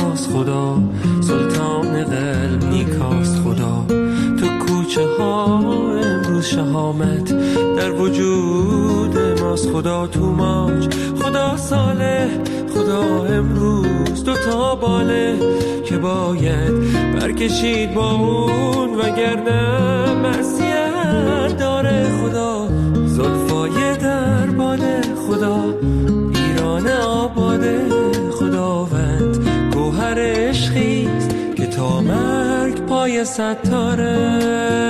خداست خدا، سلطان قلب نیکاست خدا. تو کوچه ها امروز شهامت در وجود ماست خدا. تو ماج خدا صالح، خدا امروز دوتا باله که باید برکشید با اون، وگرنه معصیت داره خدا. زلفای در باده خدا، ایران آباده خداوند. گوهر عشقیست که تا مرگ پای ستاره.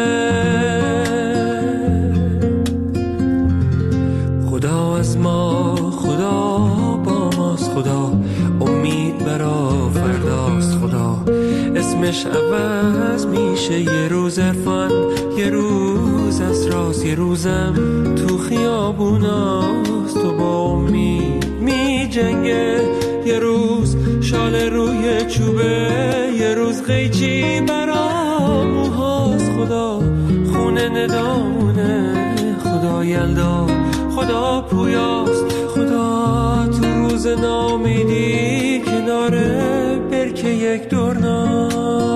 خدا از ما، خدا با ماست خدا، امید برا فرداست خدا. اسمش عوض میشه یه روز عرفان، یه روز اسراس، یه روزم تو خیابوناست. تو با امید می جنگه، یه روز شال روی چوبه، یه روز قیچی برا موهاست خدا. خونه ندامونه خدا یلدا، خدا پویاست خدا. تو روز نامیدی کناره برکه یک دورنا.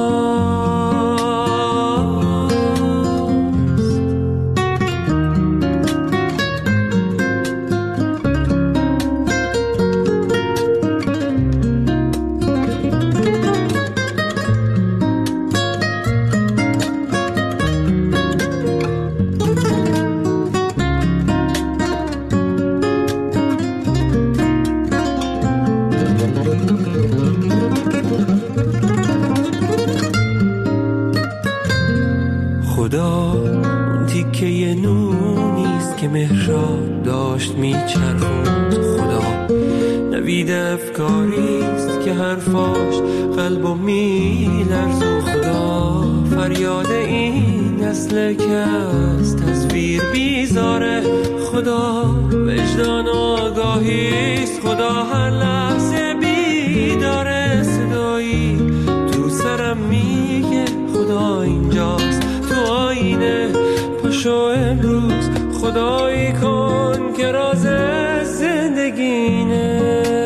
اون تیکه یه نونیست که مهراب داشت میچرخوند خدا. نوید افکاریست که حرفاش قلبو میلرزون خدا. فریاد این نسل که از تصویر بیزاره خدا. وجدان آگاهیست خدا، هر لحظه بیداره. صدایی تو سرم میگه خدا اینجاست تو آینه. پاشو امروز خدایی کن که راز زندگینه.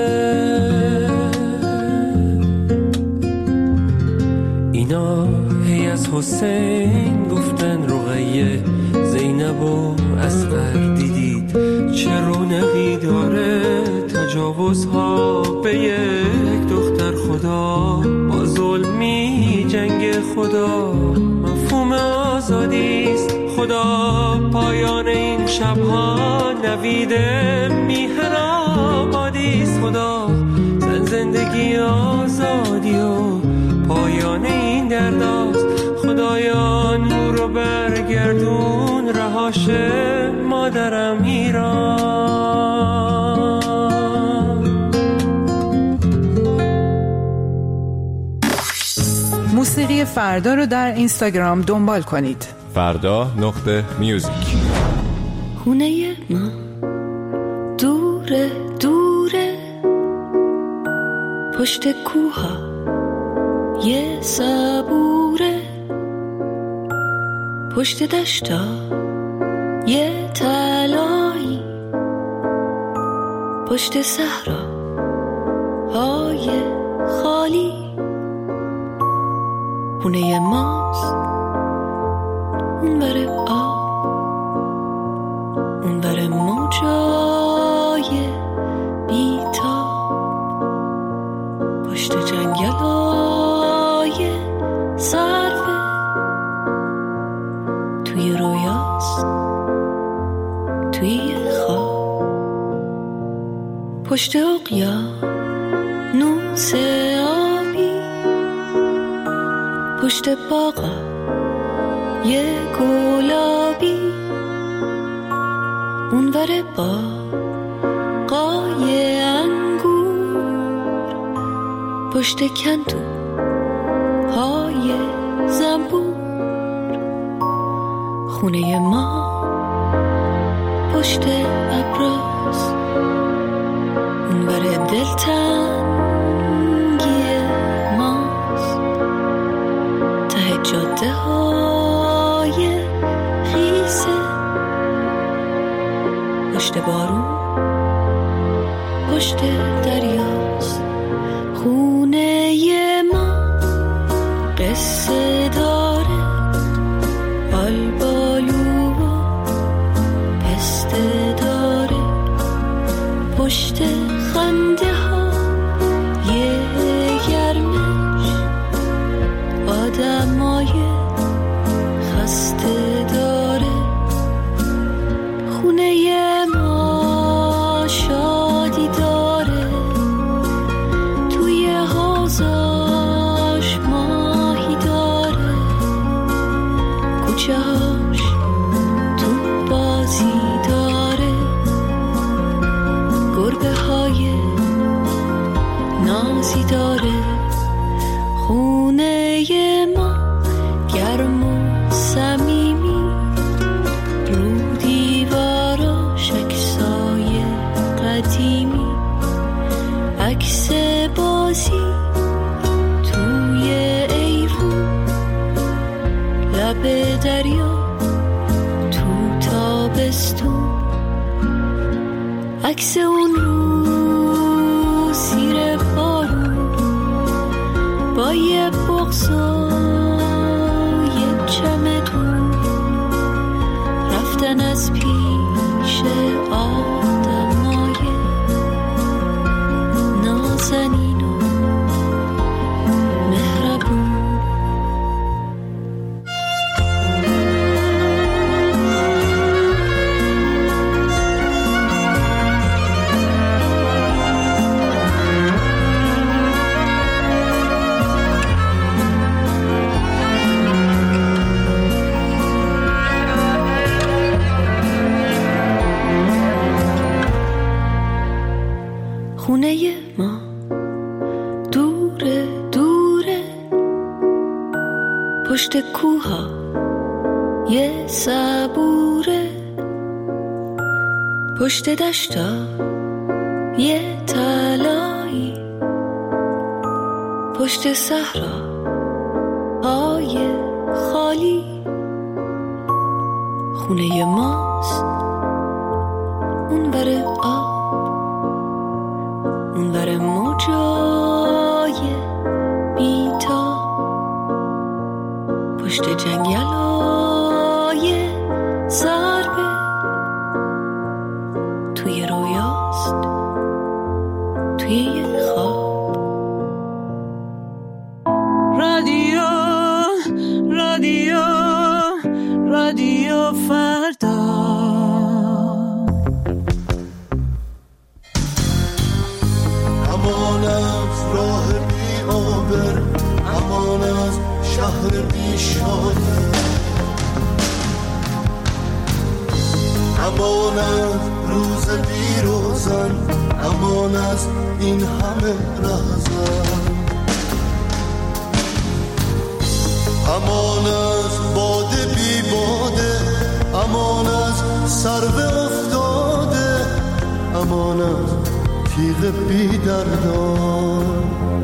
اینا هی از حسین گفتن رقیه، زینب و اصغر دیدید چه رونقی داره. تجاوزها به یک دختر خدا، با ظلمی جنگ خدا. مفهوم آزادیست خدا، پایان این شبها نوید میهن آبادیست خدا. زندگی آزادی و پایان این درداست خدایا. نور رو برگردون رهاشه مادرم ایران. موسیقی فردا رو در اینستاگرام دنبال کنید. فردا.music. خونه ما دوره دوره، پشت کوها یه صبوره، پشت دشتا یه تلایی، پشت صحرا های خالی. خونه ماست اون بره آب، اون بره موجای بیتاب، پشت جنگلای سرفه. توی رویاست توی خواب، پشت اقیانوس آبی، پشت باغا یه گلابی، اون ور باغای انگور، پشت کندو های زنبور. خونه ما پشت ابراز، اون ور دلتنگی ماست، ته جاده های خیسه، پشت بارون پشت دریاست. خونه قصه داره، آلبالو و پسته داره، پشت خنده ها یه گرمش آدمای خسته داره. خونه ما شادی داره، توی حوضاش ماهی داره، کوچه‌هاش تو بازی داره، گربه های نازی داره. خونه ما گرم و صمیمی، رو دیواراش عکسای قدیمی، عکس بازی توی ایوون، لب دریا تو تابستون، عکس اون رو زیر بارون با یه بغض و یه چمدون، رفتن از پیش آدمای نازنین و مهربون. خونه ما دوره دوره، پشت کوها یه صبوره، پشت دشتا یه تلایی، پشت صحرا های خالی. خونه ماست اون ور آب، اون ور موجای بیتا، پشت جنگلای ضربه، توی رویاست توی یه خواب. رادیو رادیو رادیو فردا، امان از راه بی آبر، امان از شهر بی شاده، امان از روز بی روزن، امان از این همه رهزن، امان از باده بی باده، امان از سرو افتاده، امان از تیغ بی دردان،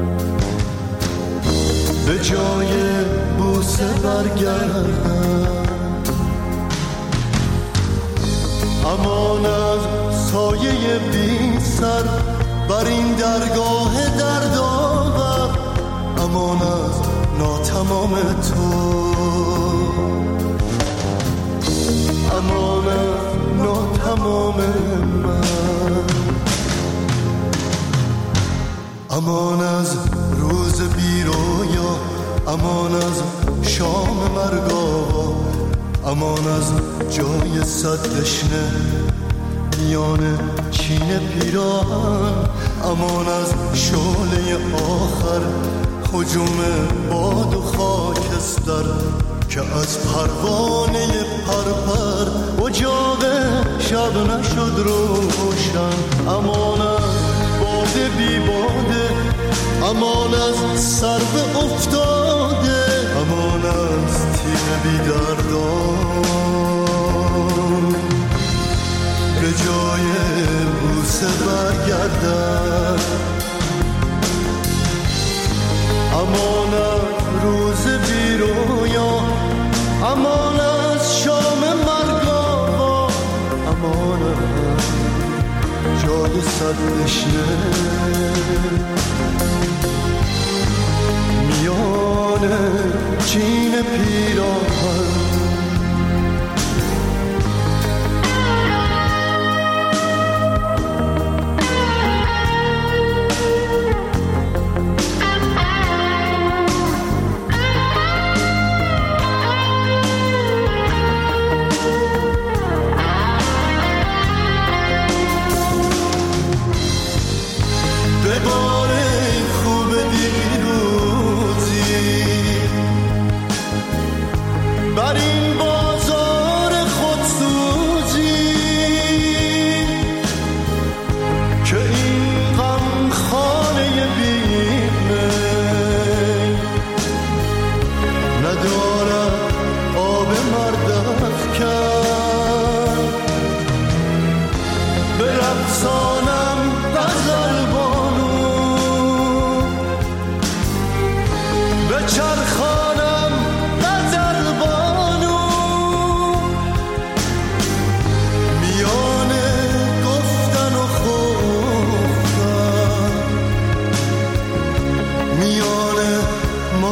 به جای بوسه برگردن، امان از سایه بی سر بر این درگاه دردآور، امان از ناتمام تو، امان از ناتمام من، امان از روز بی رویا، امان از شام مرگاوا، امان از جای صد دشنه میان چین پیراهن، امان از شعله آخر هجوم باد و خاکستر که از پروانه پرپر اجاق شب نشد روشن، امان از باده بی باده، امان از سرو افتاده، امان از تیغ بی دردان، به جای بوسه برگردن، امان از روز بی رویا، امان از شام مرگاوا، امان از جای صد دشنه میان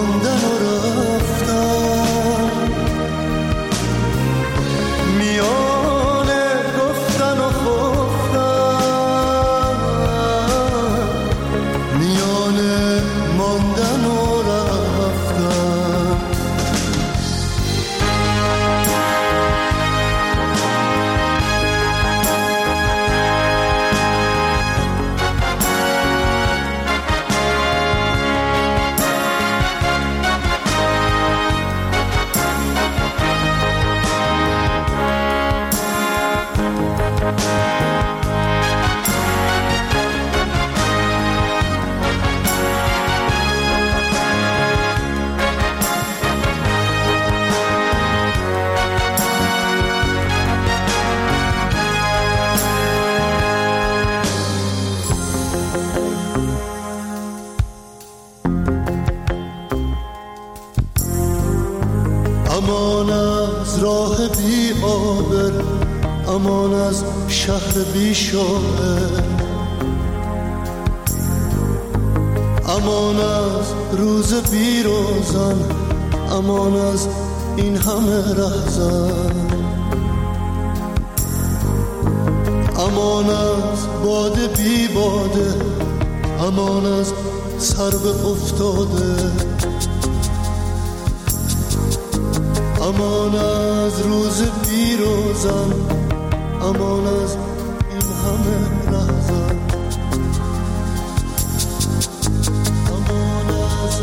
ماندن و رفتن، میان گفتن و خفتن، میان ماندن و رفتن. امان از راه بی آبر، امان از شهر بی شاعر، امان از روز بی روزن، امان از این همه رهزن، امان از باده بی باده، امان از سرو افتاده، امان از روز بی روزن، امان از این همه رهزن، امان از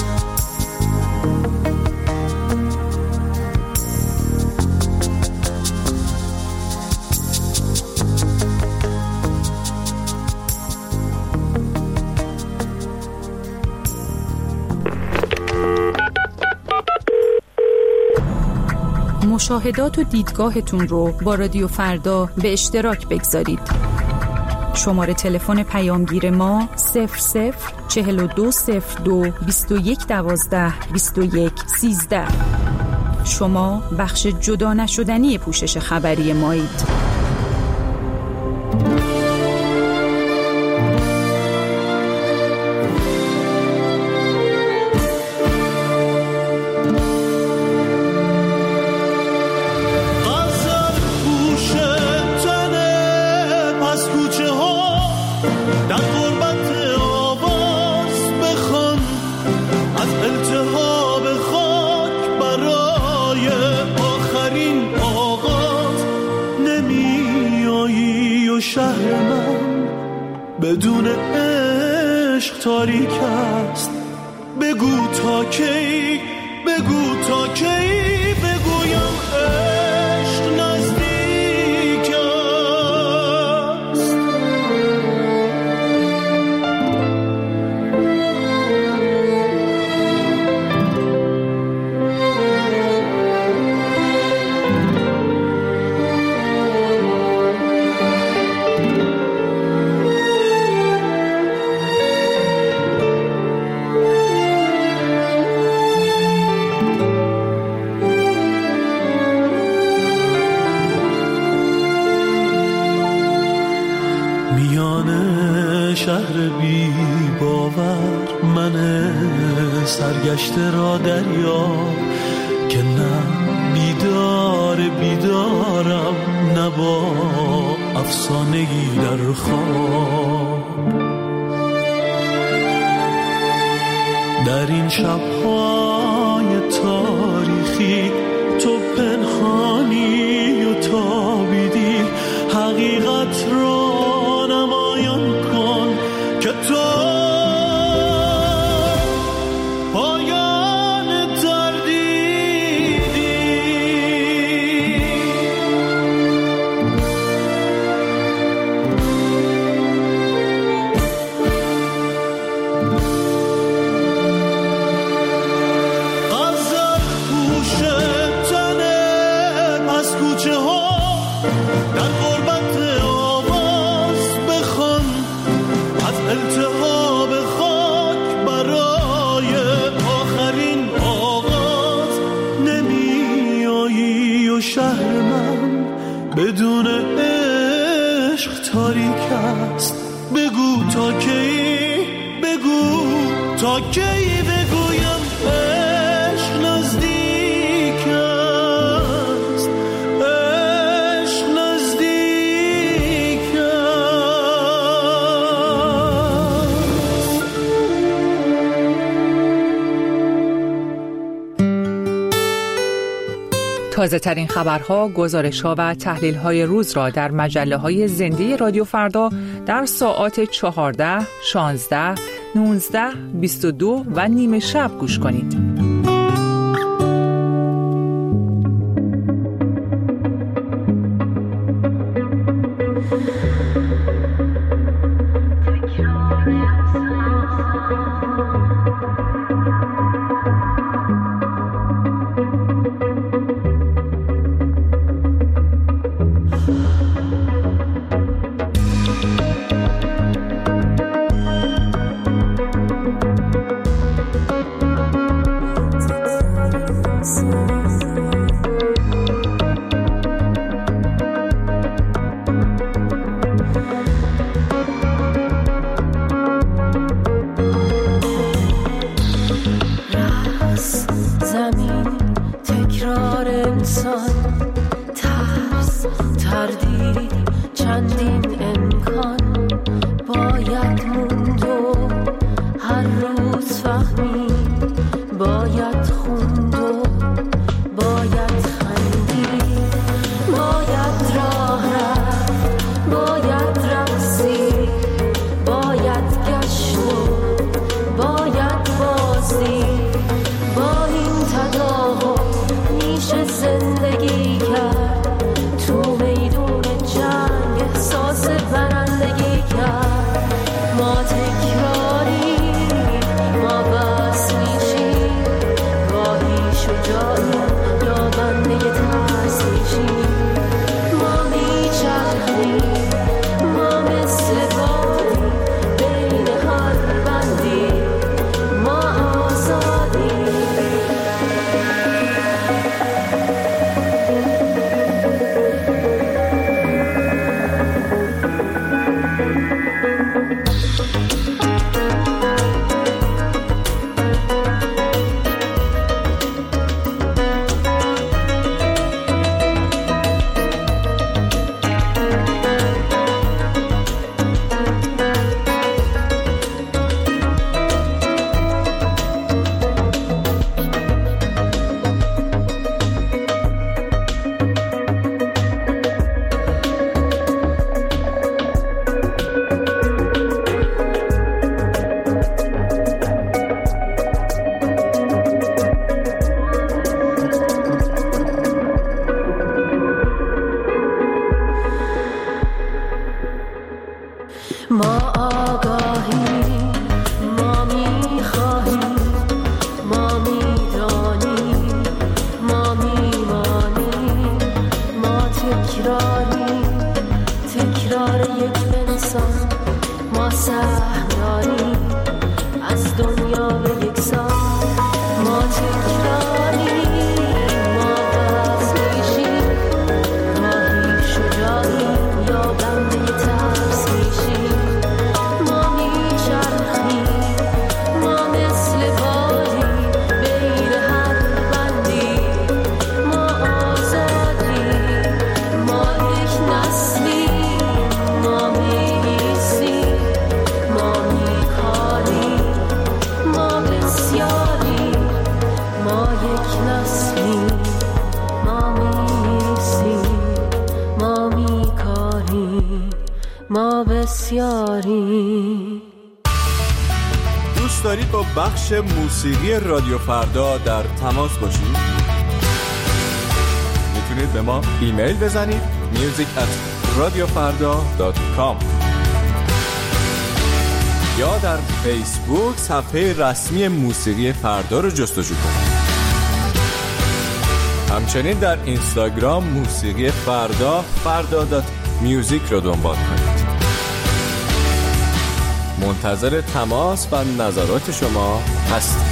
مشاهدات و دیدگاهتون رو با رادیو فردا به اشتراک بگذارید. شماره تلفن پیامگیر ما 004202 2112 2113. شما بخش جدا نشدنی پوشش خبری مایید. شهر من بدون عشق تاریک است. بگو تا کی، بگو تا کی بگویم عشق نزدیک است. شهر بی باور من سرگشته را دریا که نه بیدارم نه با افسانه‌ای در خواب. در این شب‌های تاریخی تو پنهانی و تابیدی، حقیقت را نمایان کن که تو پایان تردیدی. غزل پوش تنه پس کوچه ها در غربت آواز بخوان از التهاب خاک برای آخرین آغاز. نمی آیی و شهر من بدون عشق تاریک است. بگو تا کی، بگو تا تا کی بگویم عشق نزدیک است، عشق نزدیک است. تازه ترین خبرها، گزارش‌ها و تحلیل‌های روز را در مجله‌های زنده رادیو فردا در ساعات 14، 16، 19، 22 و نیم شب گوش کنید. دوست دارید با بخش موسیقی رادیو فردا در تماس باشید؟ میتونید به ما ایمیل بزنید music@radiofarda.com یا در فیسبوک صفحه رسمی موسیقی فردا رو جستجو کنید. همچنین در اینستاگرام موسیقی فردا.music رو دنبال کنید. منتظر تماس و نظرات شما هستیم.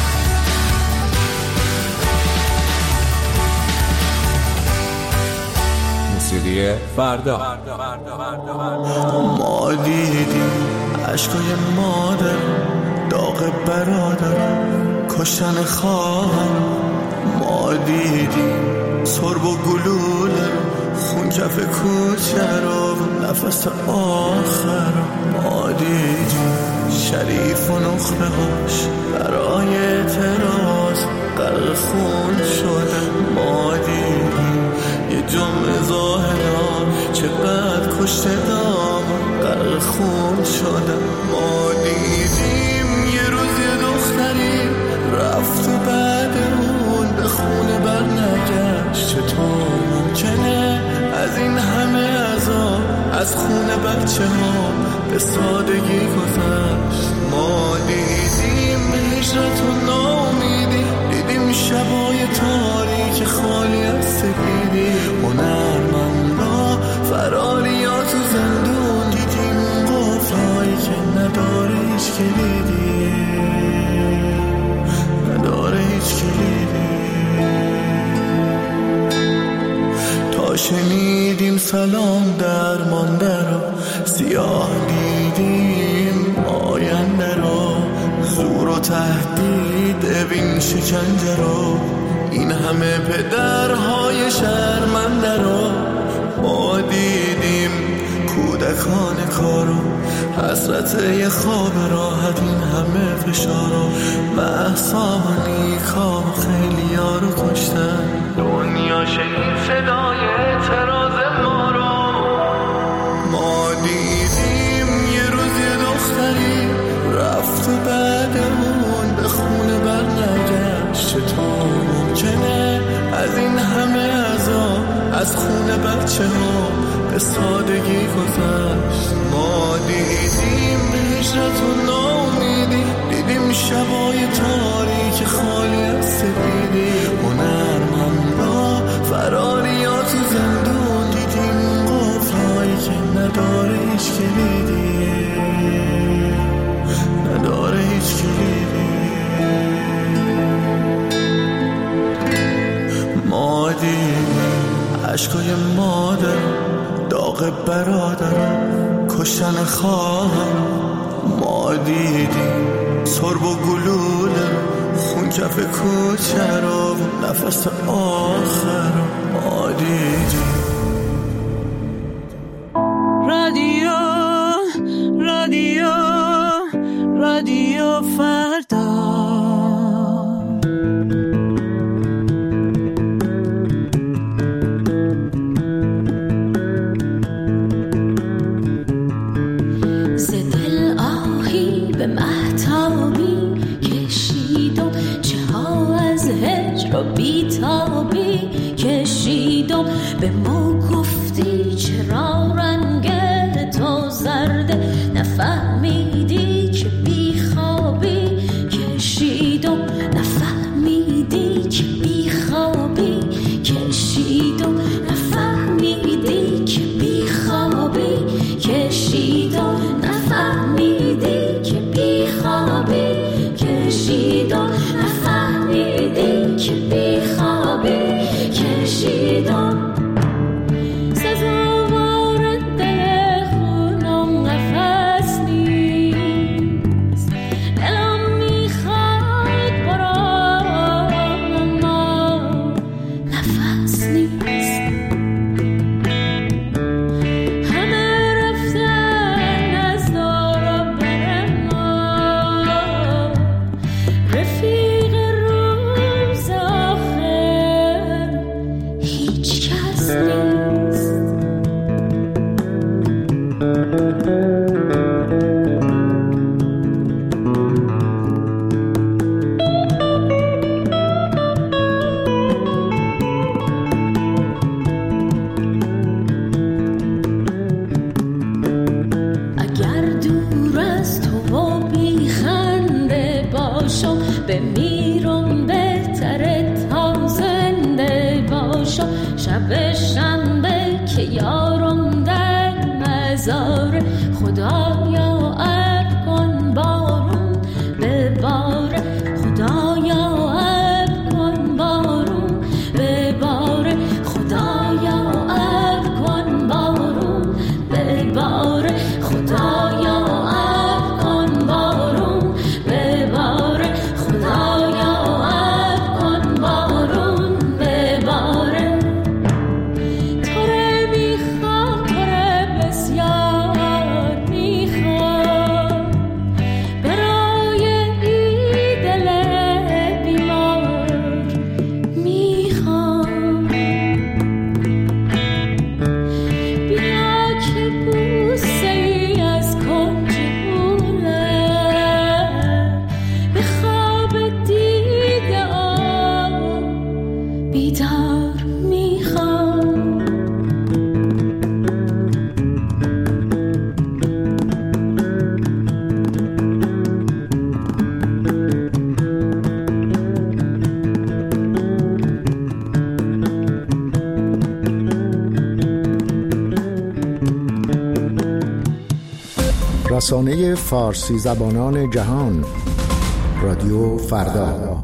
موسیقی فردا. ما دیدیم عشقای مادر داغ برادرم کشتن خواهم. ما دیدیم سرب و گلوله خون کف کوچه رو نفس آخر. ما دیدیم شریف و نخبه هاش برای اعتراض غرق خون شده. ما دیدیم یه جمعه ظاهرا چقدر کشته دام غرق خون شده. ما دیدیم یه روز یه دختری رفت و بعد اون به خونه بر نگشت. چطور ممکنه از این همه عذاب از خونه بچه ها به سادگی گذشت؟ ما دیدیم هجرت و ناامیدی، دیدیم شبای تاریک خالی از سپیدی. هنرمندا فراریات و زندون، دیدیم قفلایی که نداره هیچ کلیدی، نداره هیچ کلیدی. تا شنیدیم سلام درمانده رو، سیاه دیدیم آینده رو، زور و تهدید اوین شکنجه رو، این همه پدرهای شرمنده رو. ما دیدیم کودکان کارو، حسرت یه خواب راحت، این همه فشارو، مهسا و نیکا و خیلی ها رو کشتن. دنیا شنید صدای اعتراض ما رو. ما دیدیم یه روز یه دختری رفت و بعد اون به خونه بر نگشت. چطور ممکنه از این همه عذاب از خونه بچه ها به سادگی گذشت؟ ما دیدیم هجرت و ناامیدی، دیدیم شبای تاریک خالی از سپیدی. هنرمندا فراریات و زندون، دیدیم قفلایی که نداره هیچ کلیدی، نداره هیچ کلیدی. ما دیدیم عشقای مادر، داغ برادرم کشتن خواهم. ما دیدیم سرب و گلوله خون کف کوچه رو، نفس آخر. ما دیدیم رادیو رادیو رادیو فردا. به مهتابی کشیدم، چه ها از هجر و بیتابی کشیدم. به ما گفتی چرا رنگ تو زرده، نفهمیدی که بیخوابی کشیدم، نفهمیدی که بیخوابی کشیدم، نفهمیدی که بیخوابی کشیدم، نفهمیدی که بیخوابی کشیدم، نفهمیدی که بیخوابی کشیدم. سزاوار ده خونم نفس نیست، دیدار میخوام. رسانه فارسی زبانان جهان، رادیو فردا.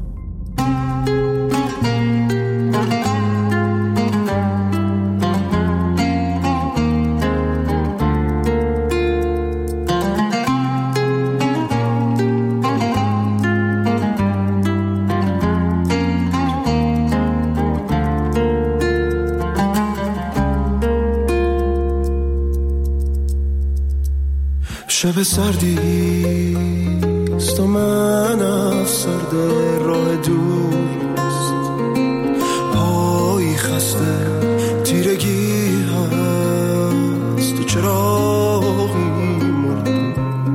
شب سردیست و من افسرده راه دوست، پایی خسته تیرگی هست و چراغی مرده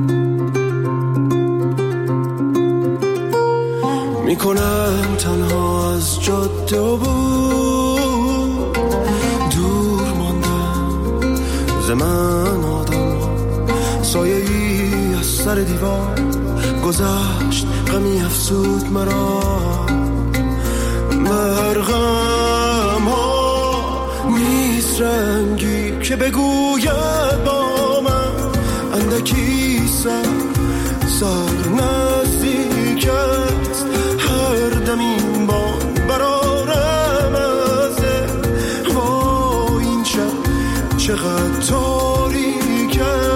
میکنم تنها از جاده و بود دور ماندم زمان آدم سایه‌ای از سر دیوار گذشت، غمی افسود مرا مرغم ها نیست رنگی که بگوید با من اندکی سر نزدیک است، هر دم این بان برارم از وا این شب چقدر تاریک است.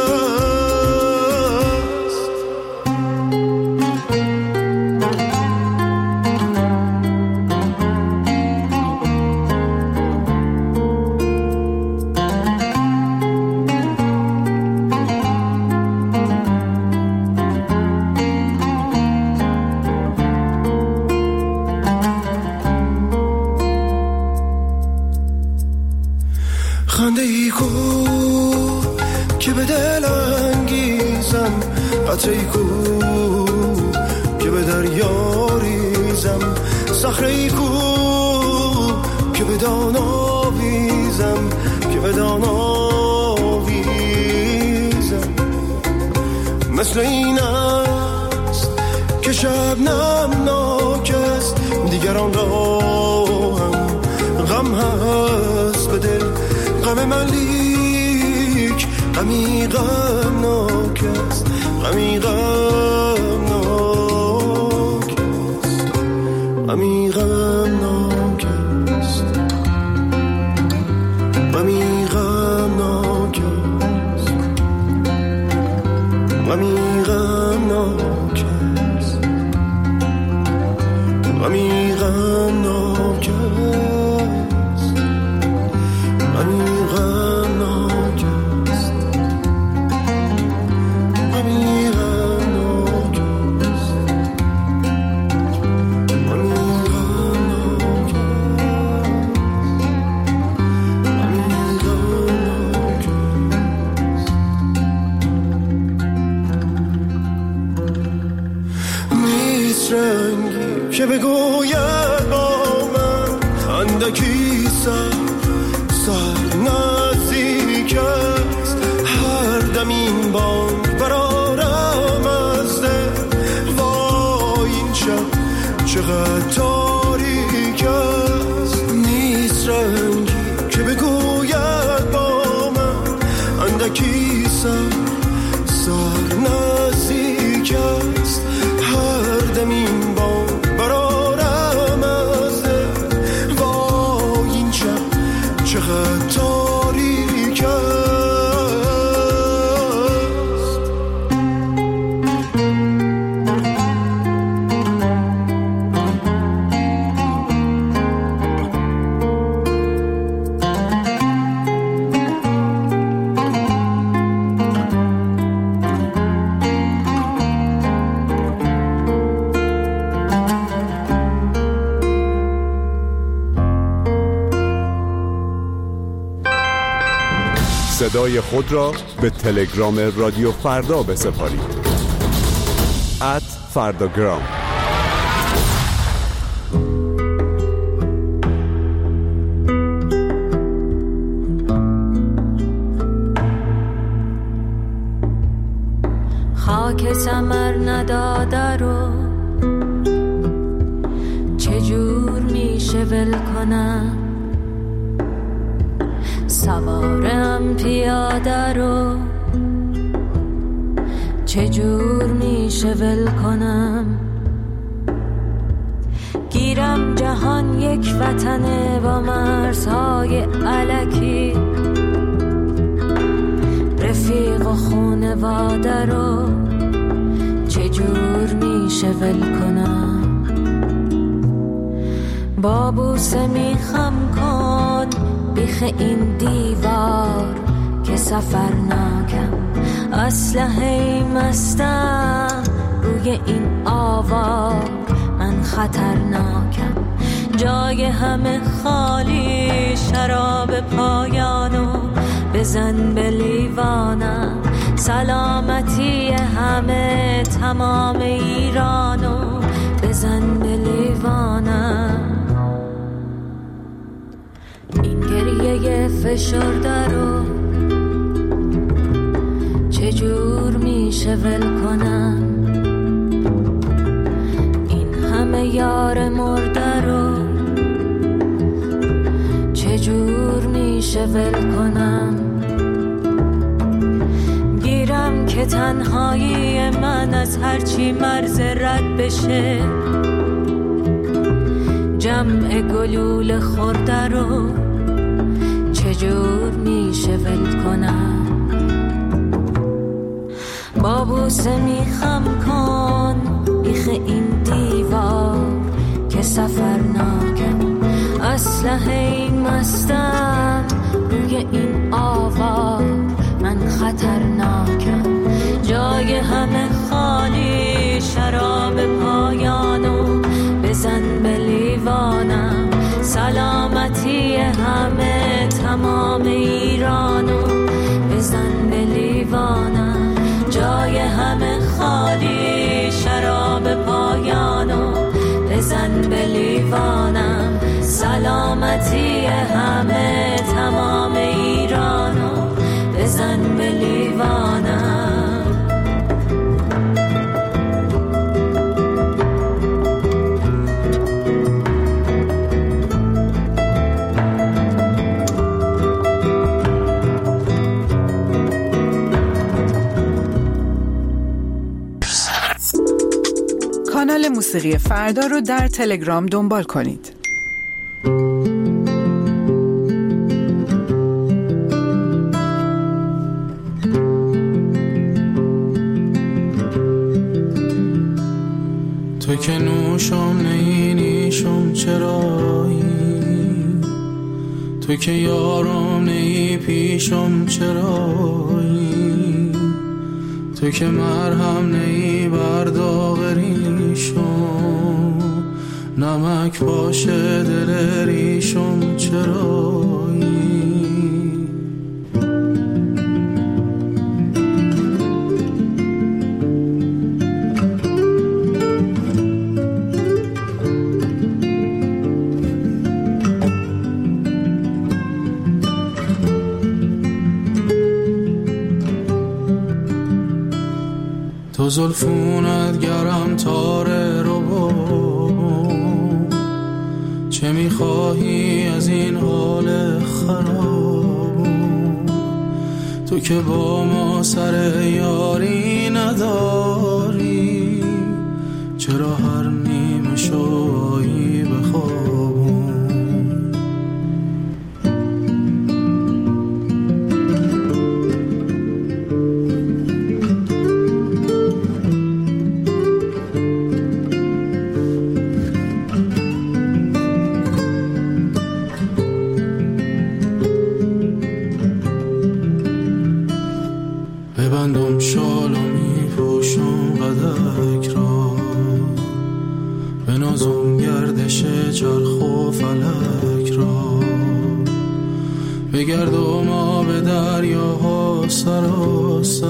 خنده ای کو که به دل انگیزم، قطره ای کو که به دریا ریزم، صخره ای کو که به دان آویزم، که به دان آویزم. مثل این است که شبنم ناک است، دیگران را هم غم هست به دل، غم من لیک غمی غمناک است، غمی غمناک است، غمی غمناک است، غمی غمناک است، غمی غمناک است، غمی غمناک است، غمی که بگوید با من اندکی سر نزدیک است، هر دم این بانگ برارم از دل، وای این شب چقدر تاریک است. نیست رنگی که بگوید با من اندکی سر نزدیک است، هر دم این بانگ برارم از دل، وای این شب چقدر تاریک است. صدای خود را به تلگرام رادیو فردا بسپارید. @فرداگرام. ول کنم، سوارم پیاده رو چجور میشه ول کنم. گیرم جهان یک وطنه با مرزهای الکی، رفیق و خونواده رو چجور میشه ول کنم. با بوسه میخم کن بیخ این دیوار که سفر ناکم، اسلحه مستم روی این آوار، من خطرناکم. جای همه خالی، شراب پایانو بزن به لیوانم. سلامتی همه تمام ایرانو بزن به لیوانم. این گریه فشرده رو چجور میشه ول کنم. این همه یار مرده رو چجور میشه ول کنم. گیرم که تنهایی من از هرچی مرز رد بشه، جمع گلول خورده رو چجور میشه ول کنم. با بوسه میخم کن بیخ این دیوار که سفر ناکم، اسلحه مستم روی این آوار، من خطرناکم. جای همه خالی، شراب پایانو بزن به لیوانم. سلامتی همه تمام ایرانو بزن به لیوانم. جای همه خالی، شراب پایانو بزن به لیوانم. سلامتی همه تمام ایرانو بزن به لیوانم. کانال موسیقی فردا رو در تلگرام دنبال کنید. تو که نوشم نیشم چرایی، تو که یارم نی پیشم چرایی، تو که مرهم نی برداغ ریشم، نمک باشه دل ریشم چرایی. تو زلفونت گرم تاره رو بابم، چه میخواهی از این حال خرابم. تو که با ما سر یاری نداری، چرا هر نیمه شویی بخوابم. ببندم شال و میپوشم قدک را، بنازم گردش چرخ و فلک را. بگردم آب دریاها سراسر،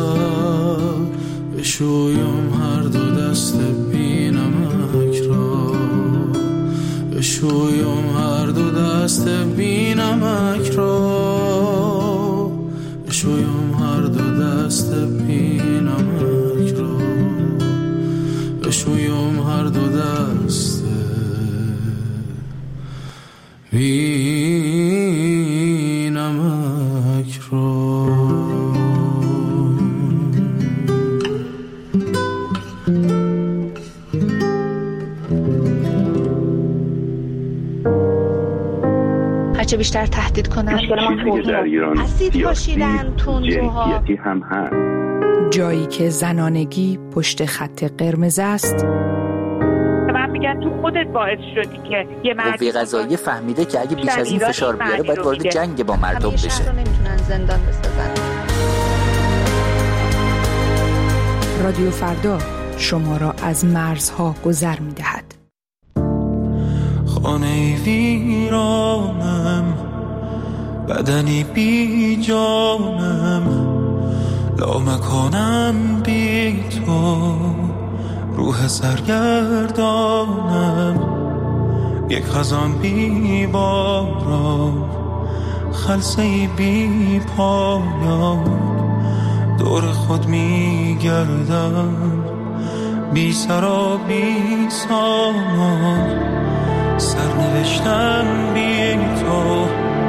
بشویم هر دو دست بی نمک را. بشویم هر دو دست بی نمک را. بشویم هر دو دست بی نمک را. بشویم هر دو دست هرچه بیشتر تهدید کنن چیزی که در ایران سیاسی جنسیتی هم هست. جایی که زنانگی پشت خط قرمز است. من میگم تو خودت باعث شدی که یه مردی قضاییه فهمیده که اگه بیش از این فشار بیاره باید وارد جنگ با مردم بشه. شهر رو نمیتونن زندان بسازن. رادیو فردا شما را از مرزها گذر می‌دهد. خانه ویرانم، بدنی بی جانم، لامکانم بی تو، روح سرگردانم، یک خزان بی باران، خلسه‌ای بی پایان، دور خود می گردم، بی سر و بی سامان، سرنوشتم بی تو،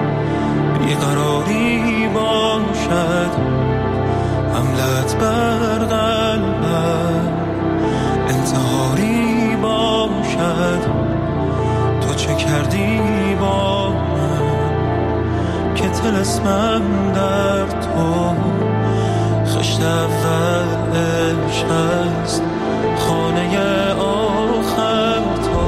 بیقراری باشد، حملت بر قلبم، انتحاری باشد، تو چه کردی با من که طلسمم در تو، خشت اول عشق است، خانه آخر تو.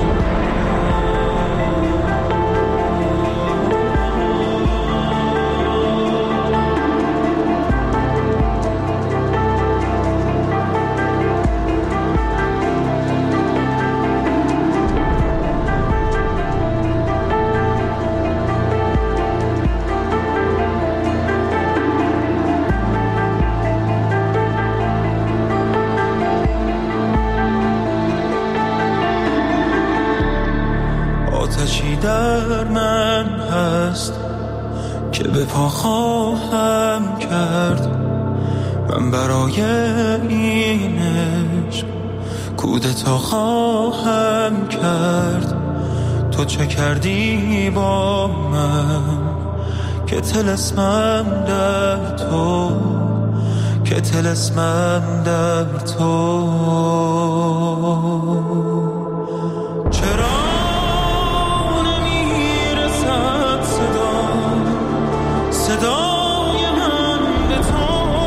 در من هست که به پا خواهم کرد، من برای این عشق کودتا خواهم کرد، تو چه کردی با من که طلسمم در تو، که طلسمم در تو. چرا صدای من به تو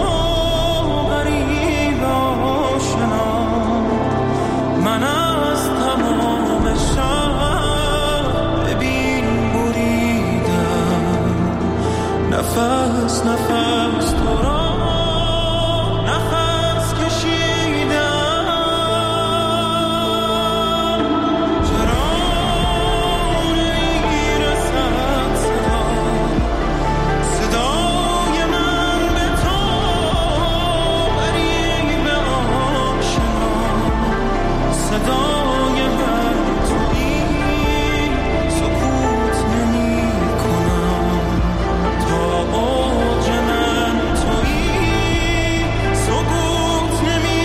غریب آشنا، من از تمام شب ببین بریدم، نفس نفس تو را نفس کشیدم. چرا نمیرسد صدای من به تو غریب آشنا، صدای من تویی، سکوت نمی کنم تا اوج من تویی، سکوت نمی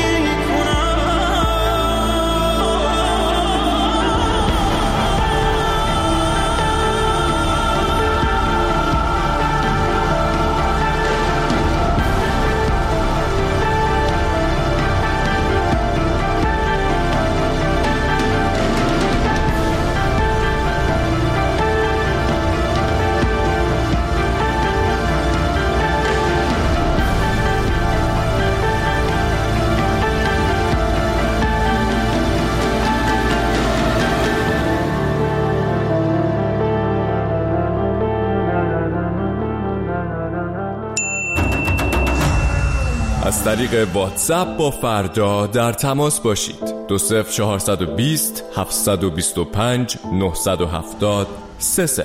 از طریق واتساپ با فردا در تماس باشید. 20420 725 970 30.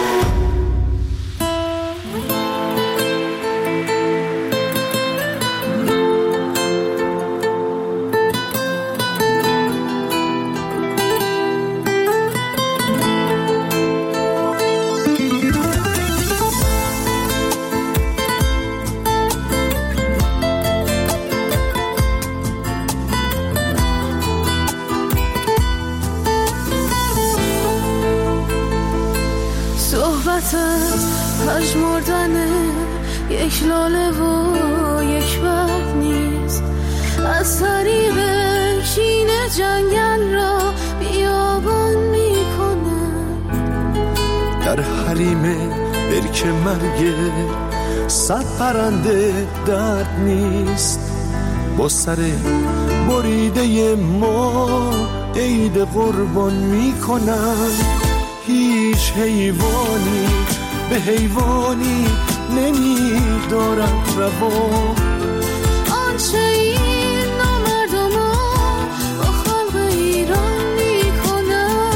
پژمردن یک لاله و یک برگ نیست، از طریق شین جنگل را بیا در حریم برک مرگ صد پرنده درد نیست. با سر بریده ما عید قربان میکنن. هیچ حیوانی به حیوانی نمیدارد روا. آنچه این نامردمان با خلق ایران میکنن.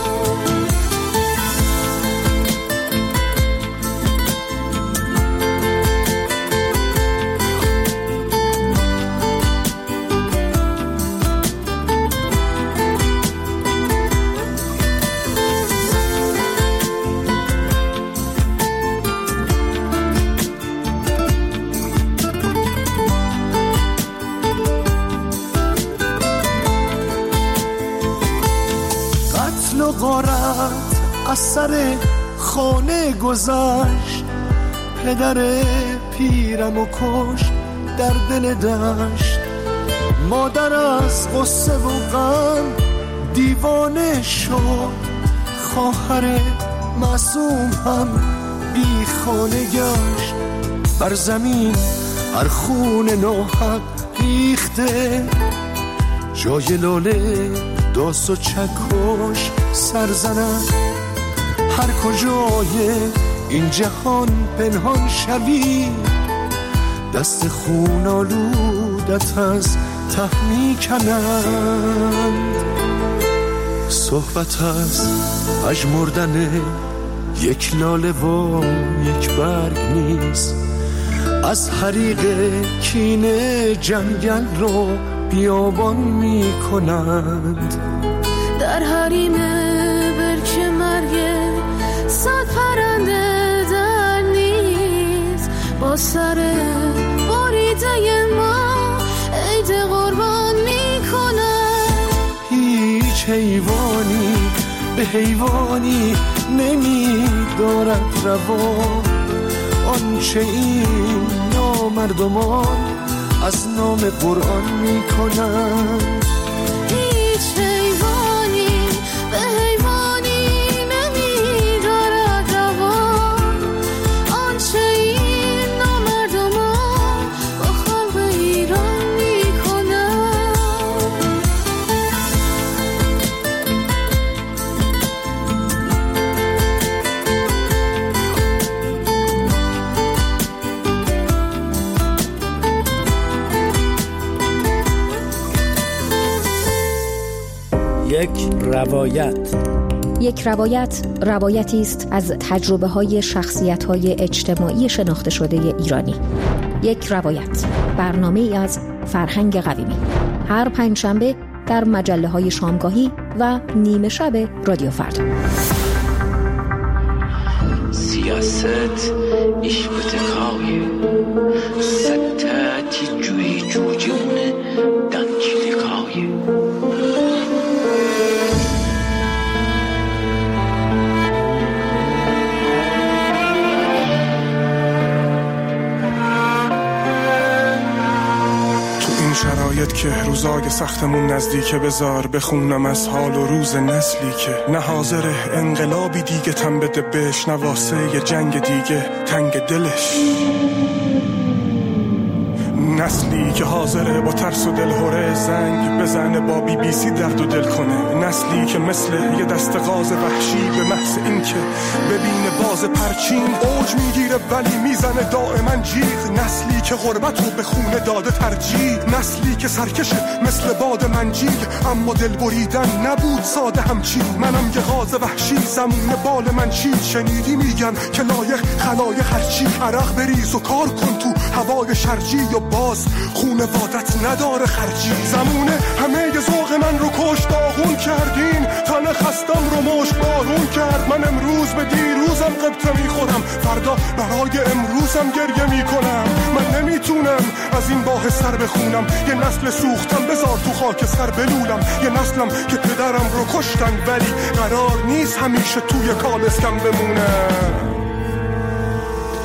غارت از سر خانه گذشت. پدر پیرم و کش در دل دشت. مادر از غصه و غم دیوانه شد. خواهر معصوم هم بی خانه گشت. بر زمین هر خون ناحق ریخته. جای لاله داس و چکش سرزند. هر کجای این جهان پنهان شوی دست خون آلودت از ته میکنند. صحبت از پژمردن یک لاله و یک برگ نیست. از حریق کینه جنگل رو بیابان میکنند. در حریم برک مرگ صد پرنده در نیست. با سر بریده ما عید قربان میکنند. هیچ حیوانی به حیوانی نمیدارد روا. آنچه این نامردمان از نام قرآن میکنند. هیچ حیوانی به حیوانی نمیدارد روا. آنچه این نامردمان با خلق ایران میکنند. یک روایت روایتی است از تجربه‌های شخصیت‌های اجتماعی شناخته شده ایرانی. یک روایت، برنامه‌ای از فرهنگ قویمی. هر پنجشنبه در مجله‌های شامگاهی و نیمه شب رادیو فردا. سیاست iş بتکای ستاتی جوی جوجونه دانکی دکای. شرایط که روزای سختمون نزدیکه بذار بخونم از حال و روز نسلی که نه حاضره انقلابی دیگه تن بده بهش، نه واسه یه جنگ دیگه تنگ دلش. نسلی که حاضره با ترس و دلهوره زنگ بزنه، با BBC درد و دل کنه. نسلی که مثل یه دست غاز وحشی به محض این که ببینه باز پرچین اوج میگیره ولی میزنه دائما جیغ. نسلی که غربت رو به خونه داده ترجیح. نسلی که سرکشه مثل باد منجیل، اما دل بریدن نبود ساده همچین. منم یه غاز وحشی زمون بال من چید. شنیدی میگن که لایق خلایق هرچی. عرق بریز و کار کن تو هوای شرجی و باز خونه وادت نداره خرجی. زمونه همه ی ذوق من رو کش داغون کردین. تن خستم رو مشک بارون کرد. من امروز به دیروزم قبطه میخورم، فردا برای امروزم گریه میکنم. من نمیتونم از این باه سر بخونم. یه نسل سوختم بذار تو خاک سر بلولم. یه نسلم که پدرم رو کشتن ولی قرار نیست همیشه توی کالسکم بمونم.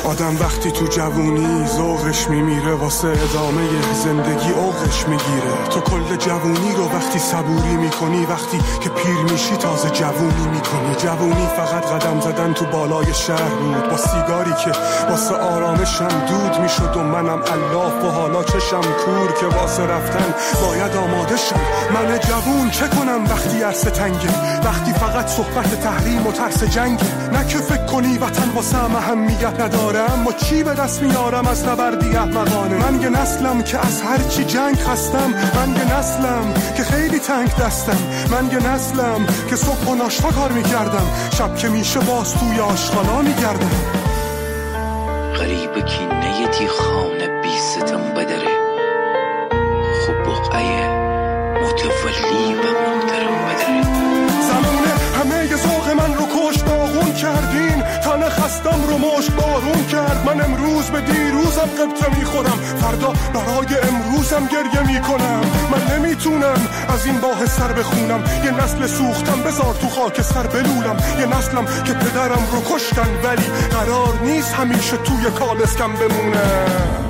آدم وقتی تو جوونی ذوقش میمیره، واسه ادامه زندگی اوقش میگیره. تو کل جوونی رو وقتی صبوری میکنی، وقتی که پیر میشی تازه جوونی میکنی. جوونی فقط قدم زدن تو بالای شهر بود، با سیگاری که واسه آرامشم دود میشد و منم الاف و حالا چشم کور که واسه رفتن باید آماده شم. من جوون چه کنم وقتی عرصه تنگه، وقتی فقط صحبت تحریم و ترس جنگه. نه که فکر کنی وطن واسه اهمیت نداره، اما چی به دست میارم از نبردی احمقانه. من یه نسلم که از هر چی جنگ خستم، من یه نسلم که خیلی تنگ دستم، من یه نسلم که صبح و ناشتا کار میکردم، شب که میشه باز توی آشغالا میگردم. غریب کی نیتی خانه بی ستم بدره، خوب بقعه متولی و محترم بدره. زمونه همه ی ذوق من رو کشت داغون کردین، تن خستم رو مشت بارون کرد. من امروز به دیروزم قبطه میخورم، فردا برای امروزم گریه میکنم. من نمیتونم از این باه سر بخونم، یه نسل سوختم بذار تو خاک سر بلولم. یه نسلم که پدرم رو کشتن ولی قرار نیست همیشه توی کالسکم بمونم.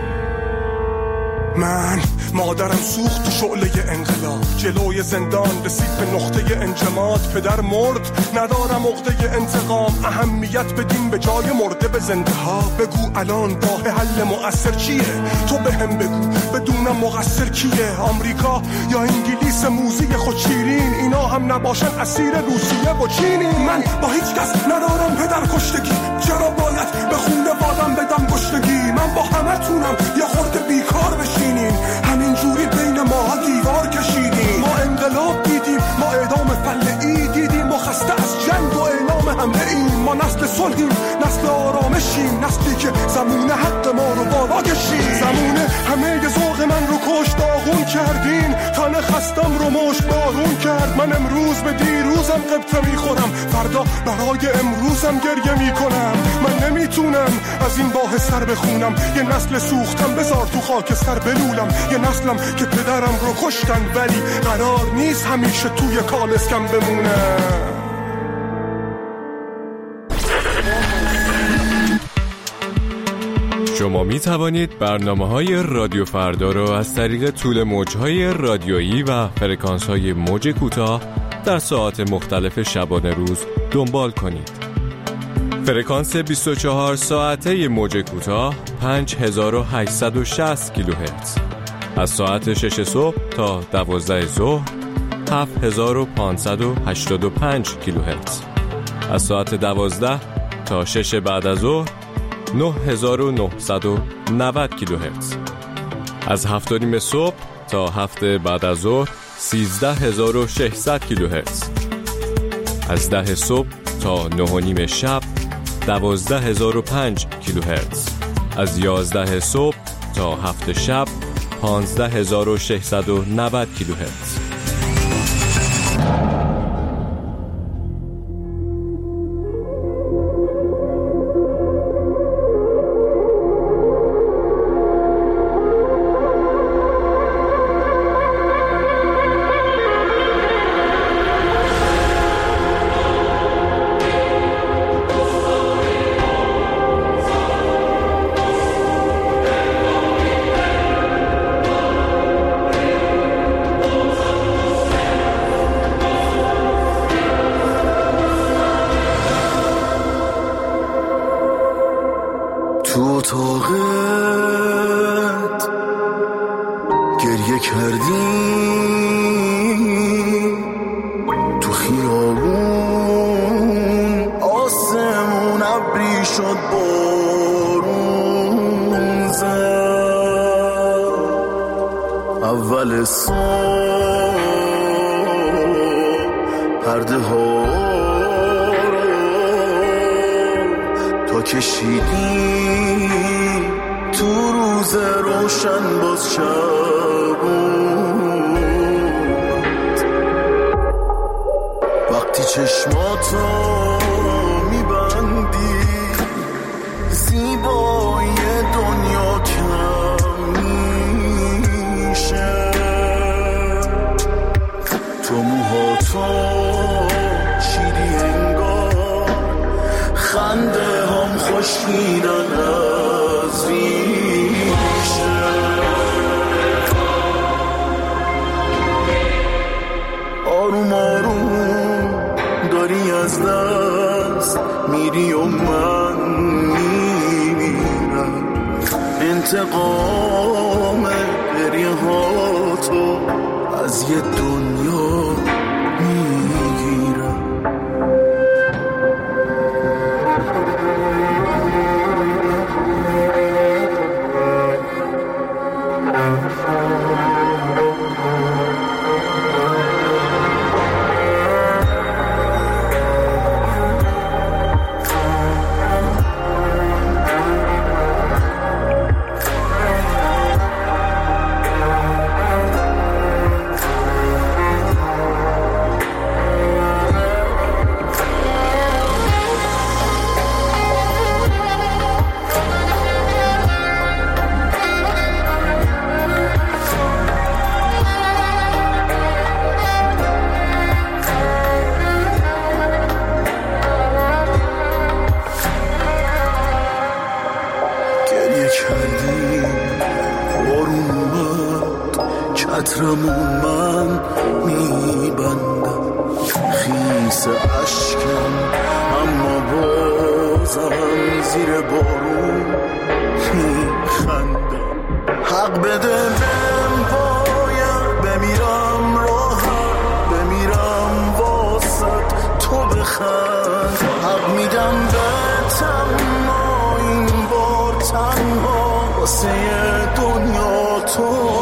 من مادرم سوخت تو شعله انقلاب، جلوی زندان رسید به نقطه انجماد. پدر مرد ندارم عقده انتقام، اهمیت بدیم به جای مرده به زنده ها. بگو الان راه حل مؤثر چیه؟ تو بهم بگو بدونم مقصر کیه؟ آمریکا یا انگلیس موزی خود شیرین، اینا هم نباشن اسیر روسیه و چینی. من با هیچ کس ندارم پدر کشتگی، چرا باید به خونه وادم بدم گشتگی؟ من با همه تونم یه خورده بیکار بشینیم، همین جوری بین ما دیوار کشیدیم. ما انقلاب دیدیم، ما اعدام فلعی دیدیم، ما خسته از جنگ و اعلام حمله ایم. ما نسل صلحیم، نسل آرامشیم، نسلی که زمونه حق ما رو بالا کشید. زمونه همه ی ذوق من رو کشت داغون کردین، تن خستم رو مشت بارون کرد. من امروز به دیروزم قبطه میخورم، فردا برای امروزم گریه میکنم. من نمیتونم از این باه سر بخونم، یه نسل سوختم بذار تو خاک سر بلولم. یه نسلم که پدرم رو کشتن ولی قرار نیست همیشه توی کالسکم بمونم. شما می توانید برنامه‌های رادیو فردا را از طریق طول موج‌های رادیویی و فرکانس‌های موج کوتاه در ساعات مختلف شبانه روز دنبال کنید. فرکانس 24 ساعته موج کوتاه 5860 کیلوهرتز، از ساعت 6 صبح تا 12 ظهر 7585 کیلوهرتز، از ساعت 12 تا 6 بعد از ظهر 9990 کیلوهرتز، از 7:30 صبح تا 7 بعد از ظهر 13600 کیلوهرتز، از 10 صبح تا 9:30 شب 12005 کیلوهرتز، از 11 صبح تا 7 شب 15690 کیلوهرتز. تو اتاقت گریه کردی، تو خیابون آسمون ابری شد بارون زد. اول صبح پرده ها تا کشیدی تو روز روشن باز شب بود. وقتی چشماتو میبندی زیبایی دنیا کم میشه. تو موهاتو چیدی انگار خنده هم خوش خشکیدن از ریشه. آروم آروم داری از دست میری و من میمیرم. انتقام گریه ها تو از یه دنیا میگیرم. چترمون من میبندم خیس اشکم، اما بازم زیر بارون میخندم. حق بده بهم باید بمیرم راحت، بمیرم واسط تو بخند. حق میدم به تنها این بار، تنها واسه دنیا تو